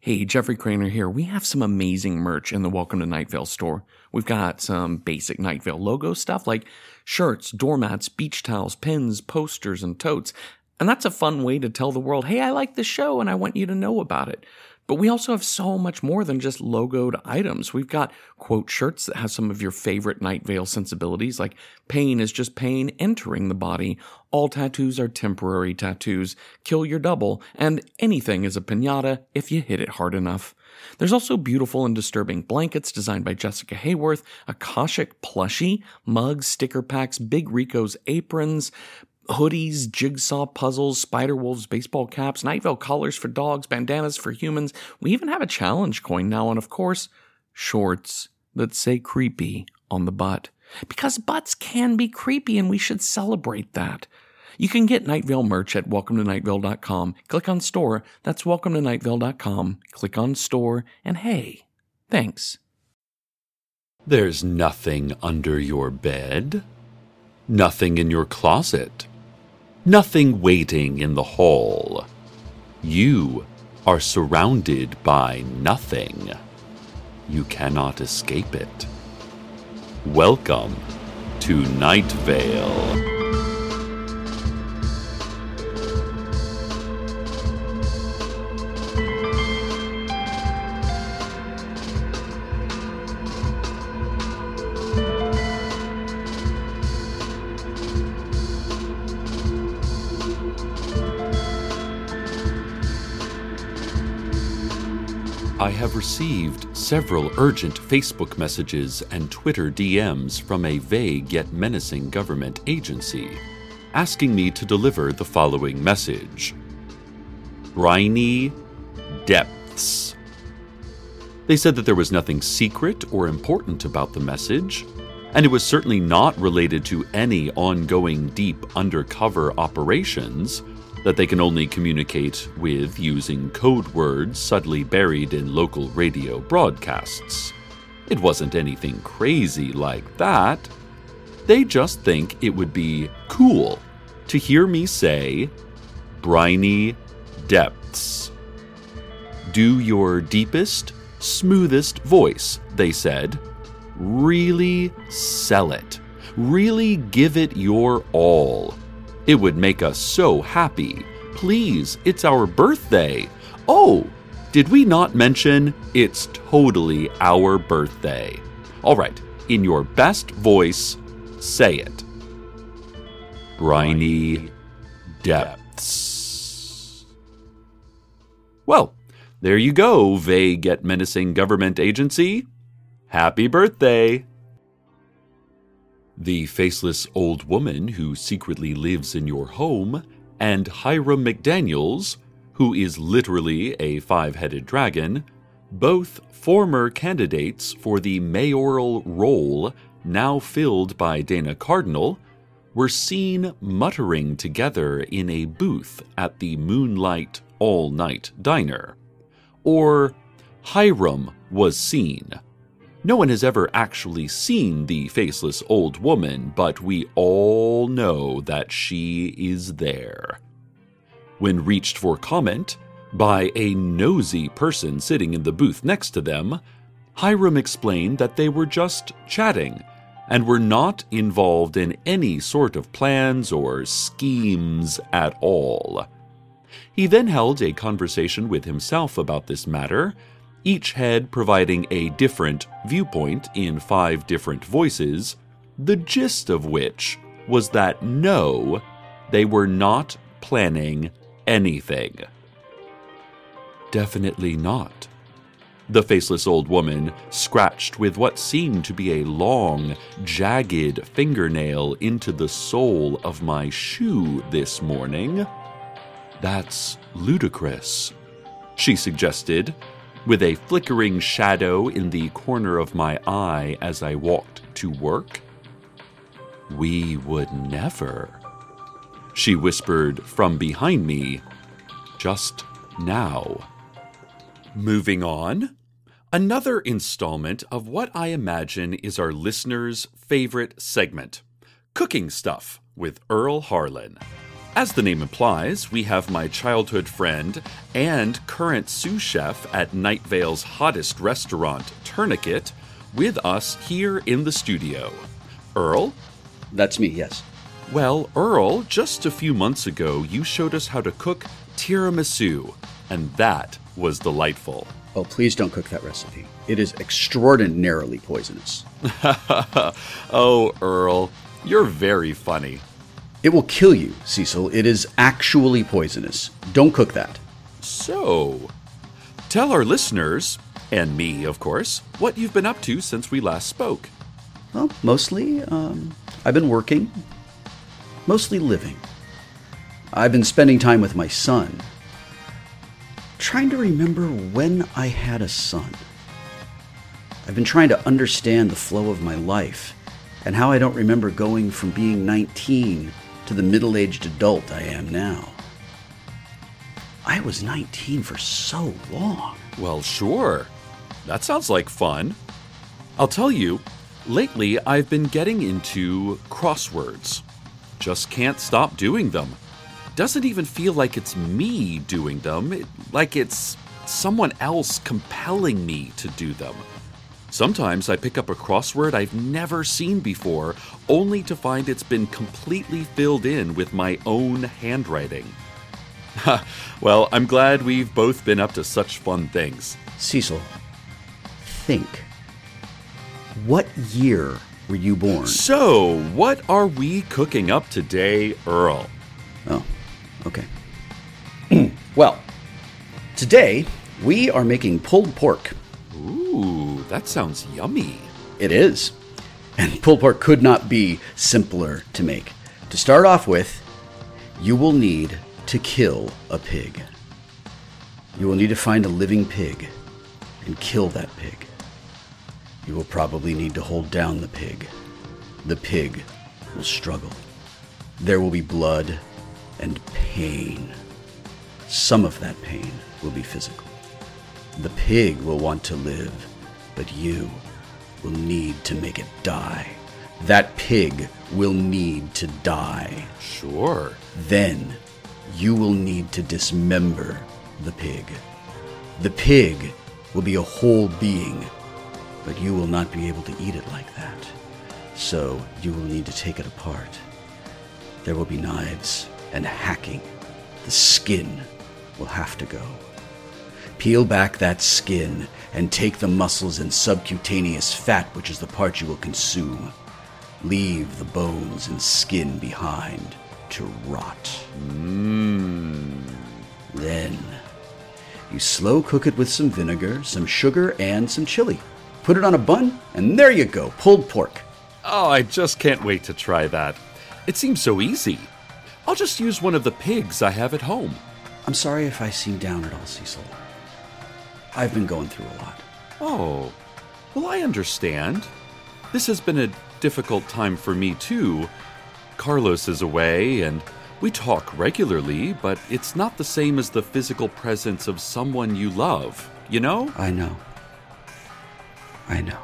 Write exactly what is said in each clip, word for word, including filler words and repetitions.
Hey, Jeffrey Craner here. We have some amazing merch in the Welcome to Night Vale store. We've got some basic Night Vale logo stuff like shirts, doormats, beach towels, pins, posters, and totes. And that's a fun way to tell the world, hey, I like this show and I want you to know about it. But we also have so much more than just logoed items. We've got quote shirts that have some of your favorite Night Vale sensibilities, like pain is just pain entering the body, all tattoos are temporary tattoos, kill your double, and anything is a piñata if you hit it hard enough. There's also beautiful and disturbing blankets designed by Jessica Hayworth, Akashic plushie, mugs, sticker packs, Big Rico's aprons, hoodies, jigsaw puzzles, Spider-Wolves baseball caps, Night Vale collars for dogs, bandanas for humans. We even have a challenge coin now, and of course, shorts that say creepy on the butt. Because butts can be creepy, and we should celebrate that. You can get Night Vale merch at welcome to night vale dot com. Click on store. That's welcome to night vale dot com. Click on store, and hey, thanks. There's nothing under your bed. Nothing in your closet. Nothing waiting in the hall. You are surrounded by nothing. You cannot escape it. Welcome to Night Vale. I have received several urgent Facebook messages and Twitter D Ms from a vague yet menacing government agency, asking me to deliver the following message. Briny Depths. They said that there was nothing secret or important about the message, and it was certainly not related to any ongoing deep undercover operations that they can only communicate with using code words subtly buried in local radio broadcasts. It wasn't anything crazy like that. They just think it would be cool to hear me say, Briny Depths. Do your deepest, smoothest voice, they said. Really sell it. Really give it your all. It would make us so happy. Please, it's our birthday. Oh, did we not mention it's totally our birthday? All right, in your best voice, say it. Briny Depths. Well, there you go, vague yet menacing government agency. Happy birthday. The faceless old woman who secretly lives in your home, and Hiram McDaniels, who is literally a five-headed dragon, both former candidates for the mayoral role now filled by Dana Cardinal, were seen muttering together in a booth at the Moonlight All-Night Diner. Or Hiram was seen. No one has ever actually seen the faceless old woman, but we all know that she is there. When reached for comment by a nosy person sitting in the booth next to them, Hiram explained that they were just chatting and were not involved in any sort of plans or schemes at all. He then held a conversation with himself about this matter, each head providing a different viewpoint in five different voices, the gist of which was that no, they were not planning anything. Definitely not. The faceless old woman scratched with what seemed to be a long, jagged fingernail into the sole of my shoe this morning. That's ludicrous, she suggested, with a flickering shadow in the corner of my eye as I walked to work. We would never, she whispered from behind me, just now. Moving on, another installment of what I imagine is our listeners' favorite segment, Cooking Stuff with Earl Harlan. As the name implies, we have my childhood friend and current sous chef at Night Vale's hottest restaurant, Tourniquet, with us here in the studio. Earl? That's me, yes. Well, Earl, just a few months ago, you showed us how to cook tiramisu, and that was delightful. Oh, please don't cook that recipe. It is extraordinarily poisonous. Oh, Earl, you're very funny. It will kill you, Cecil. It is actually poisonous. Don't cook that. So, tell our listeners, and me, of course, what you've been up to since we last spoke. Well, mostly, um, I've been working. Mostly living. I've been spending time with my son. Trying to remember when I had a son. I've been trying to understand the flow of my life and how I don't remember going from being nineteen to the middle-aged adult I am now. I was nineteen for so long. Well, sure. That sounds like fun. I'll tell you, lately I've been getting into crosswords. Just can't stop doing them. Doesn't even feel like it's me doing them, it, like it's someone else compelling me to do them. Sometimes I pick up a crossword I've never seen before, only to find it's been completely filled in with my own handwriting. Well, I'm glad we've both been up to such fun things. Cecil, think. What year were you born? So, what are we cooking up today, Earl? Oh, okay. Well, today we are making pulled pork. Ooh, that sounds yummy. It is. And pulled pork could not be simpler to make. To start off with, you will need to kill a pig. You will need to find a living pig and kill that pig. You will probably need to hold down the pig. The pig will struggle. There will be blood and pain. Some of that pain will be physical. The pig will want to live, but you will need to make it die. That pig will need to die. Sure. Then you will need to dismember the pig. The pig will be a whole being, but you will not be able to eat it like that. So you will need to take it apart. There will be knives and hacking. The skin will have to go. Peel back that skin and take the muscles and subcutaneous fat, which is the part you will consume. Leave the bones and skin behind to rot. Mmm. Then you slow cook it with some vinegar, some sugar, and some chili. Put it on a bun, and there you go, pulled pork. Oh, I just can't wait to try that. It seems so easy. I'll just use one of the pigs I have at home. I'm sorry if I seem down at all, Cecil. I've been going through a lot. Oh, well, I understand. This has been a difficult time for me, too. Carlos is away, and we talk regularly, but it's not the same as the physical presence of someone you love, you know? I know. I know.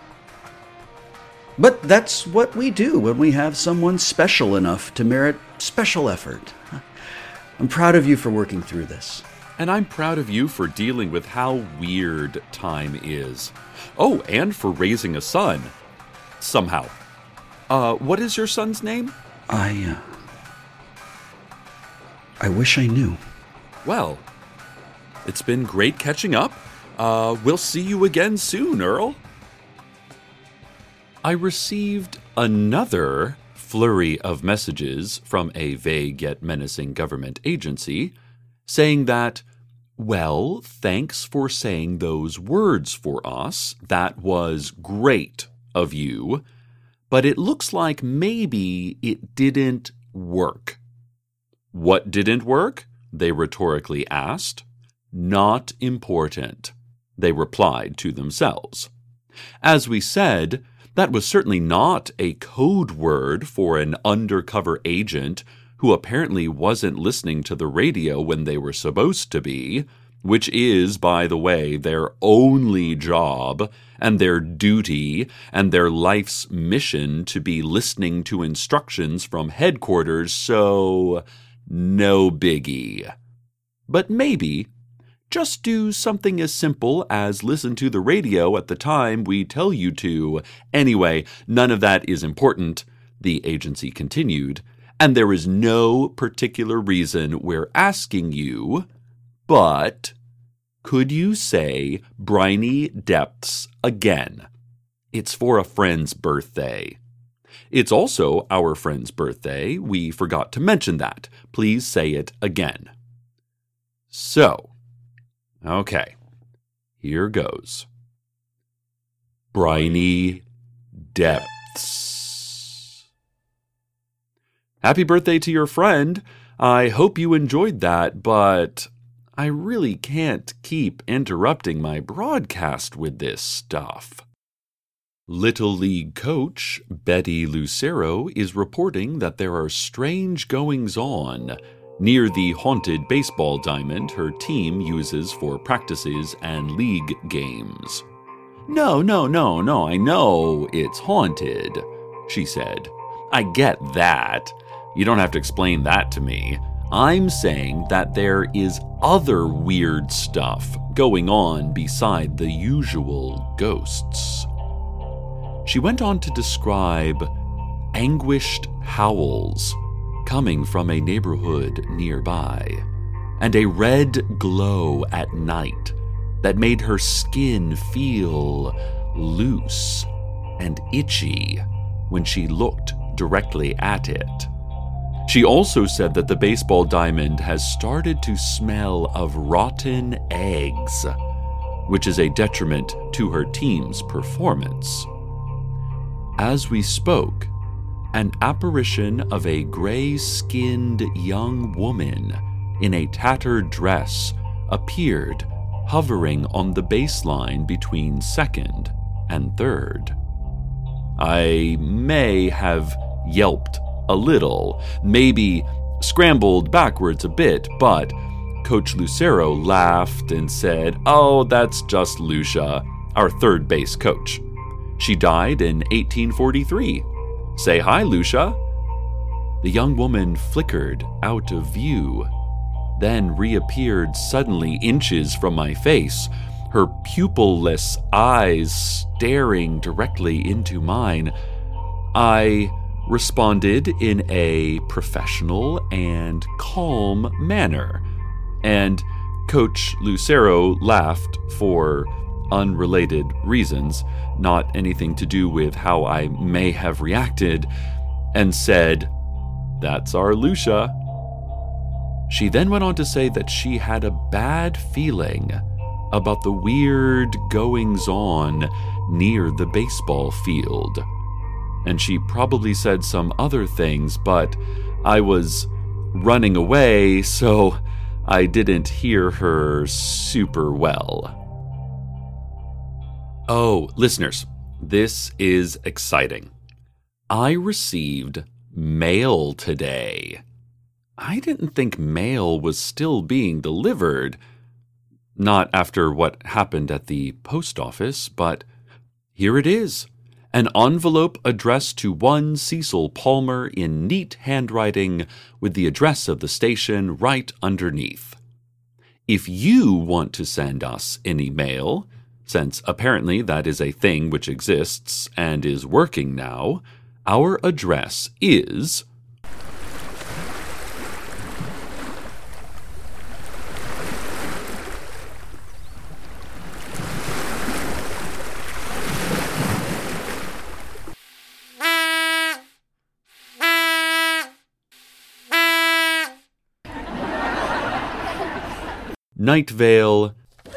But that's what we do when we have someone special enough to merit special effort. I'm proud of you for working through this. And I'm proud of you for dealing with how weird time is. Oh, and for raising a son. Somehow. Uh, what is your son's name? I, uh... I wish I knew. Well, it's been great catching up. Uh, we'll see you again soon, Earl. I received another flurry of messages from a vague yet menacing government agency saying that, well, thanks for saying those words for us. That was great of you. But it looks like maybe it didn't work. What didn't work? They rhetorically asked. Not important, they replied to themselves. As we said, that was certainly not a code word for an undercover agent who apparently wasn't listening to the radio when they were supposed to be, which is, by the way, their only job and their duty and their life's mission to be listening to instructions from headquarters, so no biggie. But maybe just do something as simple as listen to the radio at the time we tell you to. Anyway, none of that is important, the agency continued, and there is no particular reason we're asking you, but could you say Briny Depths again? It's for a friend's birthday. It's also our friend's birthday. We forgot to mention that. Please say it again. So, okay, here goes. Briny Depths. Happy birthday to your friend. I hope you enjoyed that, but I really can't keep interrupting my broadcast with this stuff. Little League coach Betty Lucero is reporting that there are strange goings-on near the haunted baseball diamond her team uses for practices and league games. No, no, no, no, I know it's haunted, she said. I get that. You don't have to explain that to me. I'm saying that there is other weird stuff going on beside the usual ghosts. She went on to describe anguished howls coming from a neighborhood nearby, and a red glow at night that made her skin feel loose and itchy when she looked directly at it. She also said that the baseball diamond has started to smell of rotten eggs, which is a detriment to her team's performance. As we spoke, an apparition of a gray-skinned young woman in a tattered dress appeared, hovering on the baseline between second and third. I may have yelped a little, maybe scrambled backwards a bit, but Coach Lucero laughed and said, "Oh, that's just Lucia, our third base coach. She died in eighteen forty-three. Say hi, Lucia." The young woman flickered out of view, then reappeared suddenly inches from my face, her pupilless eyes staring directly into mine. I responded in a professional and calm manner, and Coach Lucero laughed for unrelated reasons, not anything to do with how I may have reacted, and said, "That's our Lucia." She then went on to say that she had a bad feeling about the weird goings-on near the baseball field. And she probably said some other things, but I was running away, so I didn't hear her super well. Oh, listeners, this is exciting. I received mail today. I didn't think mail was still being delivered. Not after what happened at the post office, but here it is. An envelope addressed to one Cecil Palmer in neat handwriting with the address of the station right underneath. If you want to send us any mail, since apparently that is a thing which exists and is working now, our address is Night Vale,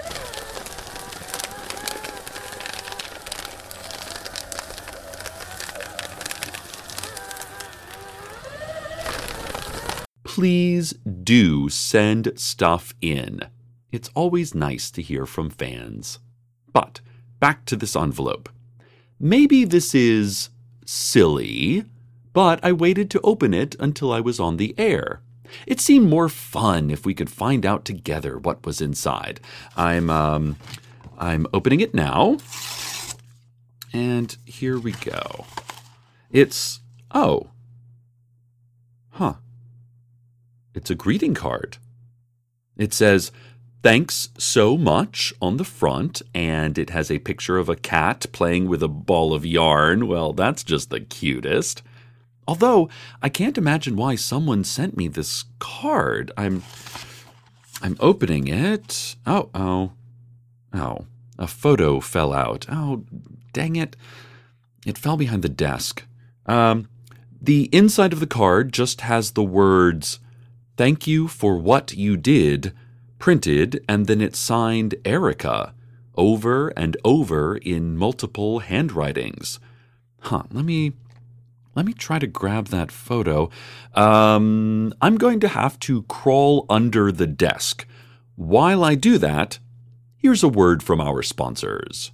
please do send stuff in. It's always nice to hear from fans. But back to this envelope. Maybe this is silly, but I waited to open it until I was on the air. It seemed more fun if we could find out together what was inside. I'm um, I'm opening it now, and here we go. It's oh, huh. It's a greeting card. It says, "Thanks so much" on the front, and it has a picture of a cat playing with a ball of yarn. Well, that's just the cutest. Although, I can't imagine why someone sent me this card. I'm I'm opening it. Oh, oh, oh. A photo fell out. Oh, dang it. It fell behind the desk. Um, the inside of the card just has the words, "Thank you for what you did," printed, and then it's signed Erica, over and over in multiple handwritings. Huh, let me... Let me try to grab that photo. Um, I'm going to have to crawl under the desk. While I do that, here's a word from our sponsors.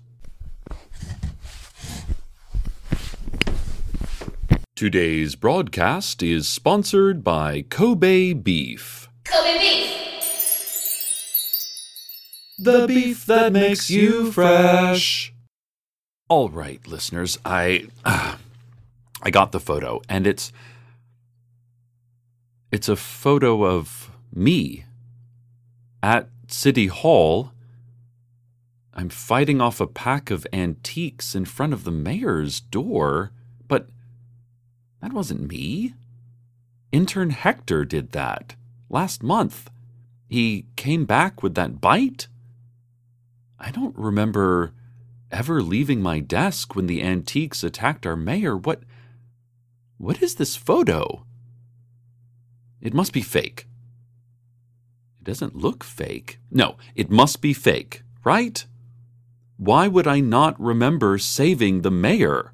Today's broadcast is sponsored by Kobe Beef. Kobe Beef. The beef that makes you fresh. All right, listeners, I... Uh, I got the photo, and it's it's a photo of me at City Hall. I'm fighting off a pack of antiques in front of the mayor's door, but that wasn't me. Intern Hector did that last month. He came back with that bite. I don't remember ever leaving my desk when the antiques attacked our mayor. What... What is this photo? It must be fake. It doesn't look fake. No, it must be fake, right? Why would I not remember saving the mayor?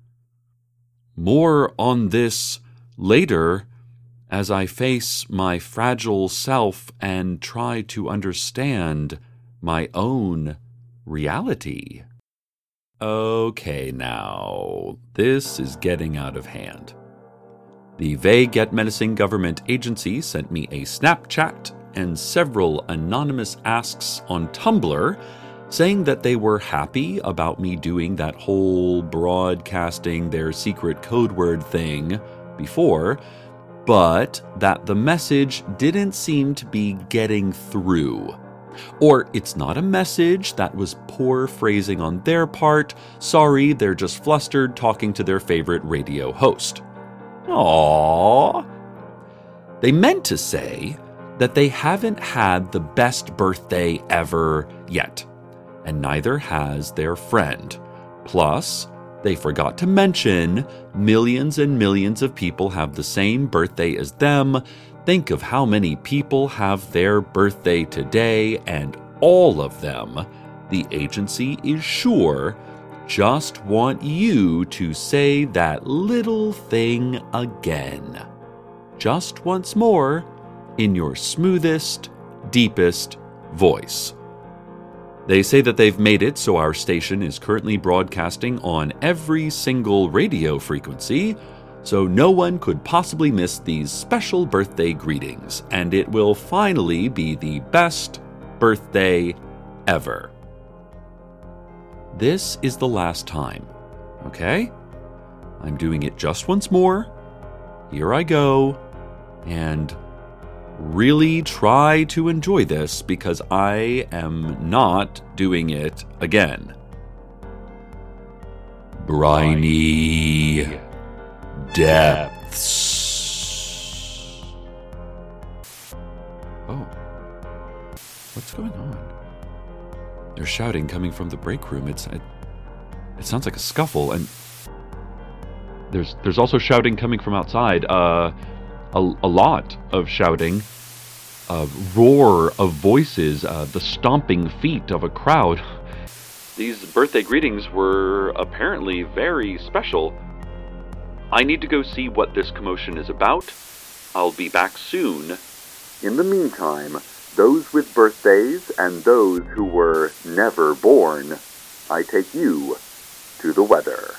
More on this later as I face my fragile self and try to understand my own reality. Okay, now, this is getting out of hand. The vague yet menacing government agency sent me a Snapchat and several anonymous asks on Tumblr saying that they were happy about me doing that whole broadcasting their secret code word thing before, but that the message didn't seem to be getting through. Or it's not a message, that was poor phrasing on their part. Sorry, they're just flustered talking to their favorite radio host. Aww. They meant to say that they haven't had the best birthday ever yet, and neither has their friend. Plus, they forgot to mention millions and millions of people have the same birthday as them. Think of how many people have their birthday today, and all of them, the agency is sure, just want you to say that little thing again. Just once more, in your smoothest, deepest voice. They say that they've made it so our station is currently broadcasting on every single radio frequency, so no one could possibly miss these special birthday greetings, and it will finally be the best birthday ever. This is the last time, okay? I'm doing it just once more. Here I go, and really try to enjoy this because I am not doing it again. Briny depths. Oh. What's going on? There's shouting coming from the break room. It's it, it sounds like a scuffle, and there's there's also shouting coming from outside. Uh a, a lot of shouting. A roar of voices, uh, the stomping feet of a crowd. These birthday greetings were apparently very special. I need to go see what this commotion is about. I'll be back soon. In the meantime, those with birthdays and those who were never born, I take you to the weather.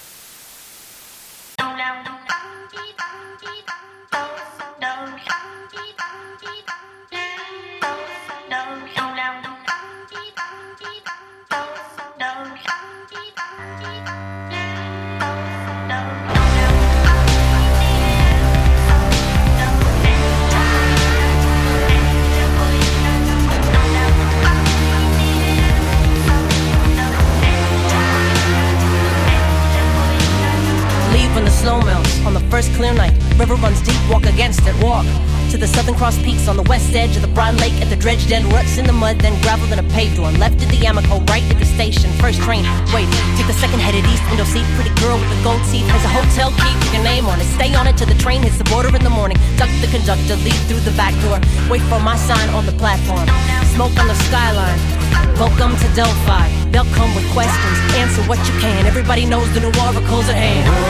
snow melts on the first clear night. River runs deep, walk against it, walk to the Southern Cross Peaks on the west edge of the Broad Lake at the dredged end. Ruts in the mud, then gravel, then a paved one. Left at the Amico, right at the station. First train, wait, take the second headed east. Window seat, pretty girl with the gold teeth. Has a hotel key, pick a name on it. Stay on it till the train hits the border in the morning. Duck the conductor, leave through the back door. Wait for my sign on the platform. Smoke on the skyline. Welcome to Delphi. They'll come with questions. Answer what you can. Everybody knows the new oracle's at hand. Oh,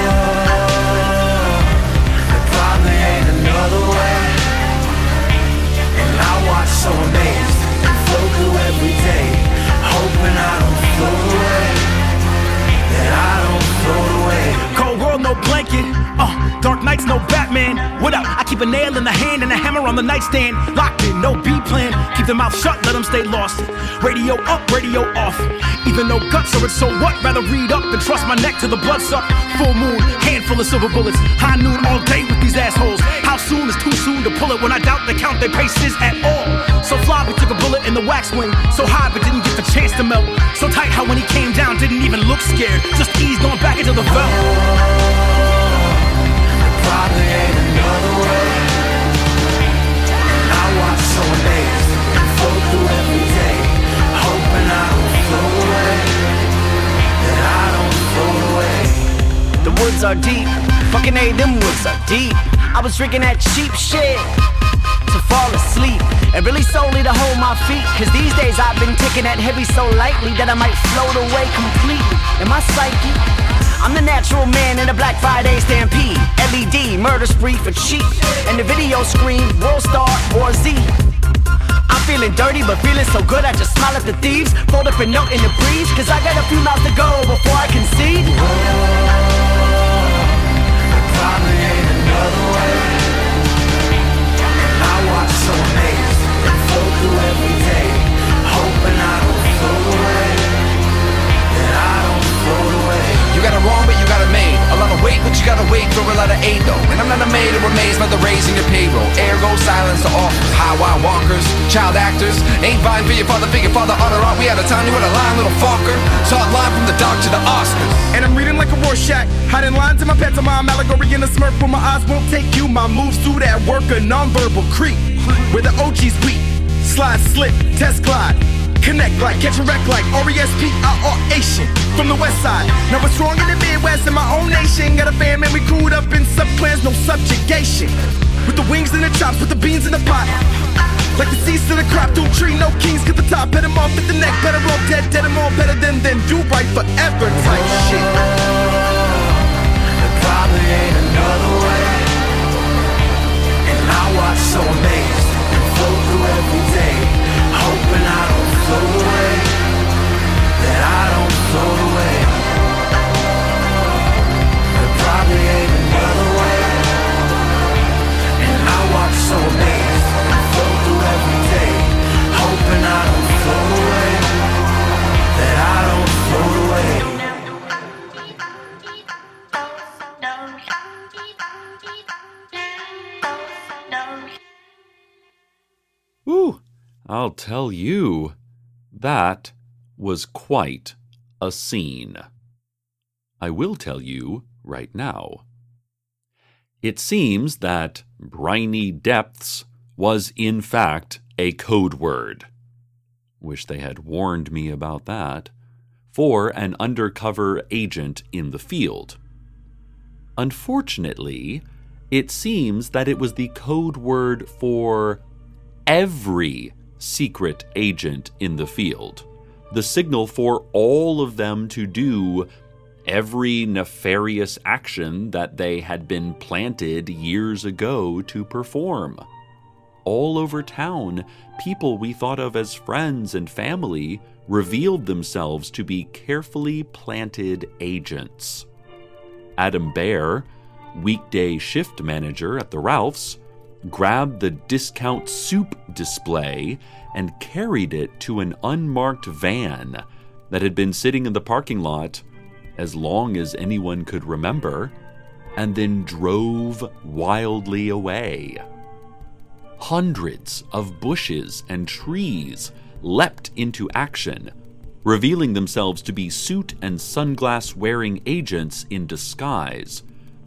there probably ain't another way. And I watch so amazed and flow through every day, hoping I don't float away, that I don't float away. Cold world, no blanket. Uh, dark nights, no Batman. What up? I keep a nail in the hand and a hammer on the nightstand. Locked in, no B plan. Keep their mouth shut, let them stay lost. Radio up, radio off. Even no guts, or it's so what? Rather read up than trust my neck to the blood suck. Full moon, handful of silver bullets. High noon all day with these assholes. How soon is too soon to pull it when I doubt they count their paces at all? So fly, we took a bullet in the wax wing. So high, but didn't get the chance to melt. So tight, how when he came down, didn't even look scared. Just eased on back into the belt. Probably ain't another way. And I watch so amazed and flow through every day, hoping I don't float away, that I don't float away. The woods are deep, fucking A, them woods are deep. I was drinking that cheap shit to fall asleep, and really solely to hold my feet. Cause these days I've been taking that heavy so lightly that I might float away completely. In my psyche, I'm the natural man in a Black Friday stampede. L E D, murder spree for cheap. And the video screen, World Star War Z. I'm feeling dirty but feeling so good I just smile at the thieves. Fold up a note in the breeze, cause I got a few miles to go before I concede. Oh, there probably ain't another way. And I watch so amazed and flow through every day, hoping I don't float away, that I don't float away. You got it wrong, but you got it made. A lot of weight, but you gotta wait for a lot of aid though. And I'm not amazed or amazed by the raising your payroll. Ergo, silence to offers. High wire walkers, child actors. Ain't vying for your father figure, father honor art. We out of time, you had a line, little fucker. Saw a line from the dark to the Oscars. And I'm reading like a Rorschach, hiding lines in my pantomime, allegory in a smirk where my eyes won't take you. My moves through that work a nonverbal creep, where the O Gs weep, slide, slip, test, glide, connect like, catch a wreck like R E S P I R Asian from the west side. Now we're strong in the Midwest in my own nation. Got a fam and we crewed up in subclans, no subjugation. With the wings and the chops, with the beans in the pot. Like the seeds to the crop, through tree, no kings, get the top, hit them off at the neck, better off dead, dead them all better than them, do right forever type shit. There probably ain't another way. And I watch so amazed and flow through every day, hoping I don't float away, that I don't float away. There probably ain't another way. And I watch so amazed and flow through every day, hoping I don't float away, that I don't float away. Ooh, I'll tell you, that was quite a scene. I will tell you right now. It seems that briny depths was in fact a code word. Wish they had warned me about that. For an undercover agent in the field. Unfortunately, it seems that it was the code word for every secret agent in the field, the signal for all of them to do every nefarious action that they had been planted years ago to perform. All over town, people we thought of as friends and family revealed themselves to be carefully planted agents. Adam Bear, weekday shift manager at the Ralphs, grabbed the discount soup display and carried it to an unmarked van that had been sitting in the parking lot as long as anyone could remember, and then drove wildly away. Hundreds of bushes and trees leapt into action, revealing themselves to be suit and sunglass-wearing agents in disguise,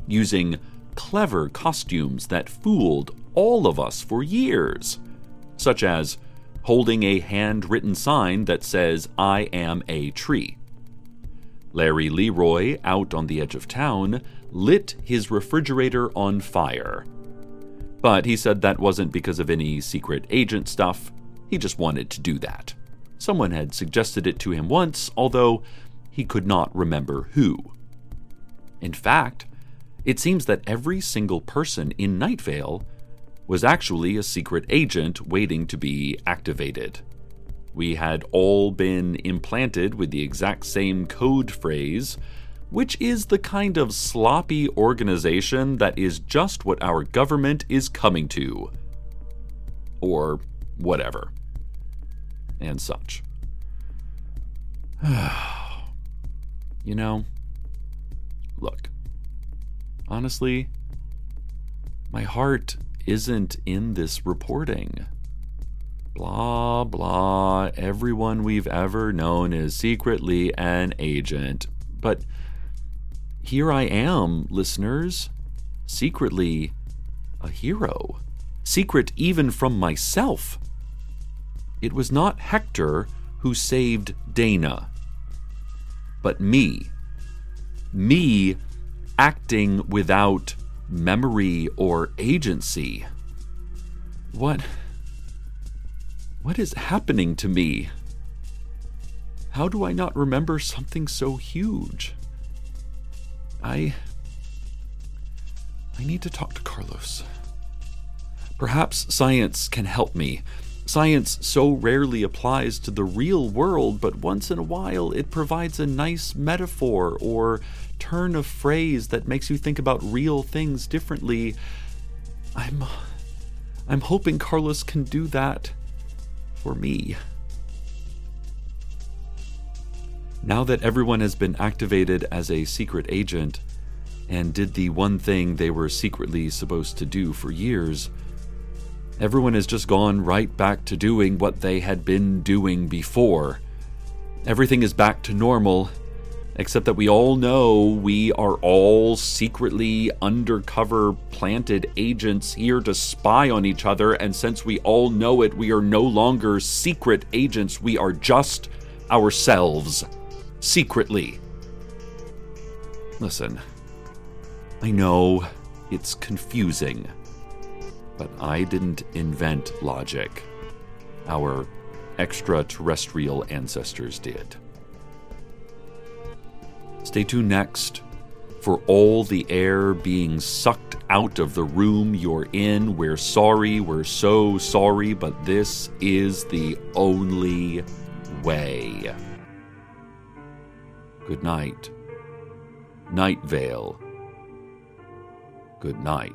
using clever costumes that fooled all of us for years, such as holding a handwritten sign that says, "I am a tree." Larry Leroy, out on the edge of town, lit his refrigerator on fire. But he said that wasn't because of any secret agent stuff. He just wanted to do that. Someone had suggested it to him once, although he could not remember who. In fact, it seems that every single person in Night Vale was actually a secret agent waiting to be activated. We had all been implanted with the exact same code phrase, which is the kind of sloppy organization that is just what our government is coming to. Or whatever. And such. You know, look, honestly, my heart isn't in this reporting. Blah, blah, everyone we've ever known is secretly an agent. But here I am, listeners, secretly a hero. Secret even from myself. It was not Hector who saved Dana, but me. Me acting without memory or agency. What... What is happening to me? How do I not remember something so huge? I... I need to talk to Carlos. Perhaps science can help me. Science so rarely applies to the real world, but once in a while it provides a nice metaphor or turn of phrase that makes you think about real things differently. I'm... I'm hoping Carlos can do that for me. Now that everyone has been activated as a secret agent and did the one thing they were secretly supposed to do for years, everyone has just gone right back to doing what they had been doing before. Everything is back to normal, except that we all know we are all secretly undercover planted agents here to spy on each other, and since we all know it, we are no longer secret agents, we are just ourselves, secretly. Listen, I know it's confusing, but I didn't invent logic. Our extraterrestrial ancestors did. Stay tuned next for all the air being sucked out of the room you're in. We're sorry, we're so sorry, but this is the only way. Good night. Night Vale. Good night.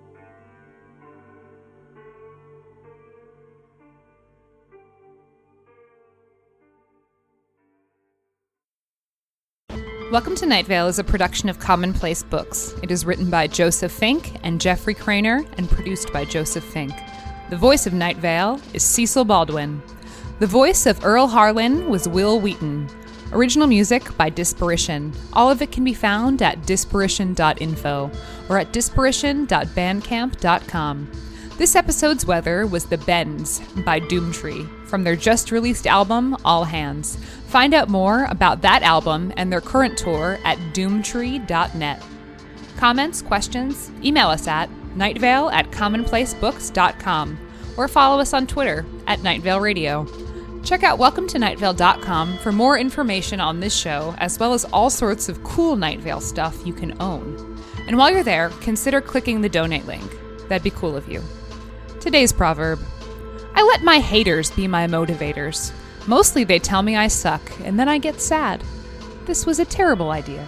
Welcome to Night Vale is a production of Commonplace Books. It is written by Joseph Fink and Jeffrey Craner and produced by Joseph Fink. The voice of Night Vale is Cecil Baldwin. The voice of Earl Harlan was Will Wheaton. Original music by Disparition. All of it can be found at disparition dot info or at disparition dot bandcamp dot com. This episode's weather was The Bends by Doomtree from their just-released album, All Hands. Find out more about that album and their current tour at doomtree dot net. Comments, questions? Email us at nightvale at commonplacebooks dot com or follow us on Twitter at Nightvale Radio. Check out welcome to night vale dot com for more information on this show, as well as all sorts of cool Night Vale stuff you can own. And while you're there, consider clicking the donate link. That'd be cool of you. Today's proverb: I let my haters be my motivators. Mostly they tell me I suck, and then I get sad. This was a terrible idea.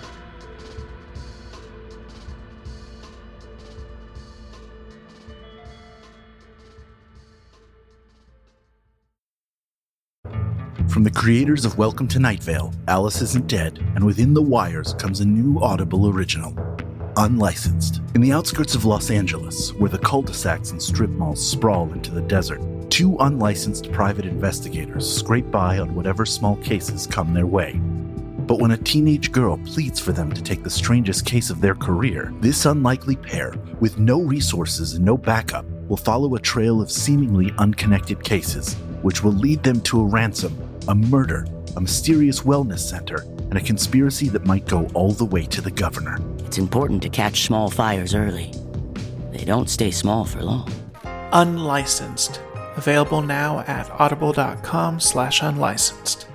From the creators of Welcome to Night Vale, Alice Isn't Dead, and Within the Wires comes a new Audible original, Unlicensed. In the outskirts of Los Angeles, where the cul-de-sacs and strip malls sprawl into the desert, two unlicensed private investigators scrape by on whatever small cases come their way. But when a teenage girl pleads for them to take the strangest case of their career, this unlikely pair, with no resources and no backup, will follow a trail of seemingly unconnected cases, which will lead them to a ransom, a murder, a mysterious wellness center, and a conspiracy that might go all the way to the governor. It's important to catch small fires early. They don't stay small for long. Unlicensed. Available now at audible.com slash unlicensed.